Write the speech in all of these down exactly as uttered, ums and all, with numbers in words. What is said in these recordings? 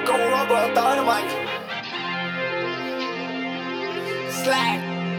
Câu nói bờ tới đó mày. Slack.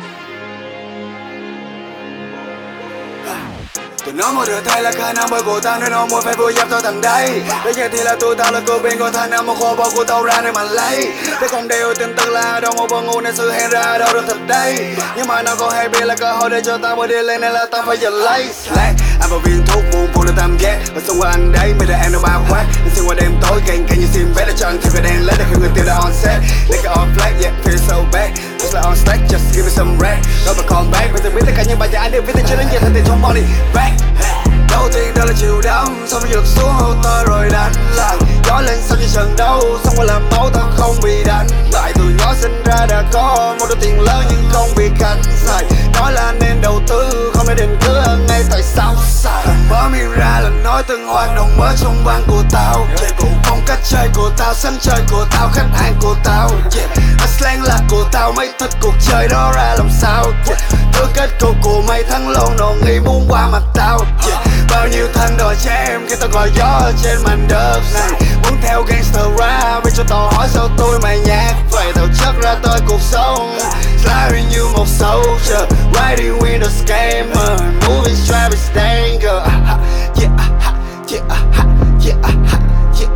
Tụi nó một đứa thay là khả năng bởi của tao nên nó muốn phải vui dập tao thằng đây. Bây giờ thì là tụi tao là cô bên của thằng nào một kho bao của tao ra để mà lấy. Thế không đều tin tức là đâu một bằng ngu nên sự hẹn ra đâu được thật đây. Nhưng mà nó có hay biết là cơ hội để cho tao mới đi lên nên là tao phải giật lấy. Slack. Anh vào viên thuốc buồn phụ là tam giác và xung quanh anh đấy bây giờ em nó bao quát. Anh xuyên qua đêm tối càng càng như sim vé để cho anh thêm cái đèn lấy để khi người tiêu là on set. Lấy cái on flag yeah feel so bad. Just like on stack just give me some rap. Đó mà call back bây giờ biết tất cả những bài giảng anh đều viết tới cho đến giờ thành tiền trong money back. Đầu tiên đó là chiều đắm, sau khi lật xuống hôn tơ rồi đánh lại. Gió lên sau khi trận đấu, xong qua làm máu tao không bị đánh bại. Từ nhỏ sinh ra đã có một đôi tiền lớn nhưng không bị cánh xài. Nói là nên đầu tư, không nên định cứ ở ngay tại sao sai. Mở miệng ra là nói từng hoạt động mới trong bang của tao. Yeah, phong cách chơi của tao, sân chơi của tao, khách hàng của tao. Yeah, slang là của tao, mấy thích cuộc chơi đó ra làm sao. Yeah, tư kết cục của mày thắng lộn đồ nghĩ muốn qua mặt tao. Yeah, bao nhiêu thằng đòi chém khi tao gọi gió ở trên mảnh đất này. Muốn theo gangster rap vì cho tao hỏi sao tôi mày nhát vậy. Tao chắc ra tôi cuộc sống sliding như một soldier, riding with a scammer, moving Travis Danger. Yeah, yeah, yeah, yeah, yeah,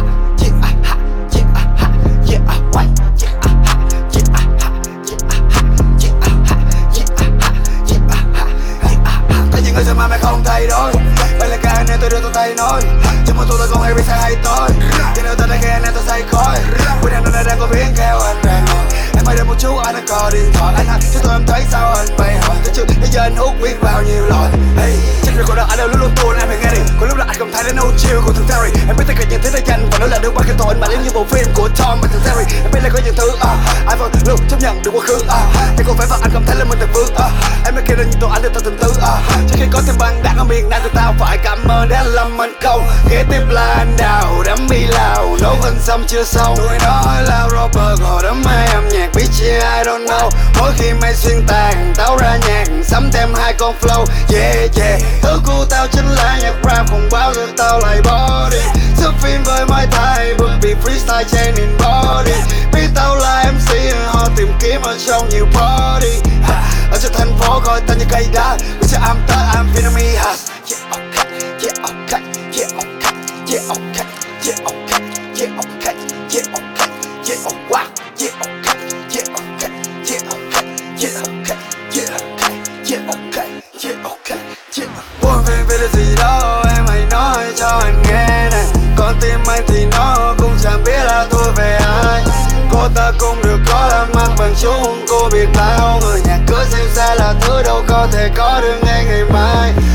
yeah, what? Người sao mà mày không thay đổi. Vậy là cả nên tôi đưa tôi tay nói. Chứ mà tôi tôi không hay biết sai hay tôi. Cho nên tôi đã nghe nên tôi say khói. Cuối năm nó đang có biến theo anh ra ngồi. Em ơi đợi một chút anh đang có điện thoại. Anh hả chứ tôi em thấy sao anh bày hỏi. Thế chứ bây giờ anh hút biết bao nhiêu loại. Hey, chắc rồi cô đó anh đâu lúc luôn tuôn em phải nghe đi. Có lúc là anh không thấy đến no chill của thằng Terry. Em biết tất cả những thứ đã dành và nó là được bao cái tội mà giống như bộ phim của Tom và thằng Terry. Em biết là có những thứ à, ai vẫn luôn chấp nhận được quá khứ à. Nhưng không phải và anh không thấy là mình thật vương à. Em đã kêu lên những tụi anh được tao từng tư à. Trước khi có thêm băng đạn ở miền Nam tụi tao phải cảm ơn đã làm anh công. Kế tiếp là anh Đào đắm bi lào nấu gần xong chưa xong. Tụi nói là rapper gọi đám mê âm nhạc biết chia I don't know. Mỗi khi mày xuyên tàn tao ra nhạc sắm thêm hai con flow. Yeah yeah thứ của tao chính là nhạc rap không bao giờ tao lại bỏ đi. Sức phim với mấy thai bực bị freestyle trên in body. Biết tao là em xê họ tìm kiếm ở trong nhiều party. Ở trong thành phố coi tao như cây đá. Bây giờ I'm the I'm Vietnamese house. Yeah okay, yeah okay, yeah okay, yeah okay, yeah okay, yeah okay, yeah okay, yeah okay, wow, yeah okay, yeah okay, yeah okay, yeah okay, yeah okay, yeah okay, yeah okay, yeah. Buồn phiền vì điều gì đó em hãy nói cho anh nghe này. Con tim anh thì nó cũng chẳng biết là tôi về ai. Cô ta cũng được có làm ăn bằng chúng cô biết tao. Người nhà cửa xem xa là thứ đâu có thể có được ngay ngày mai.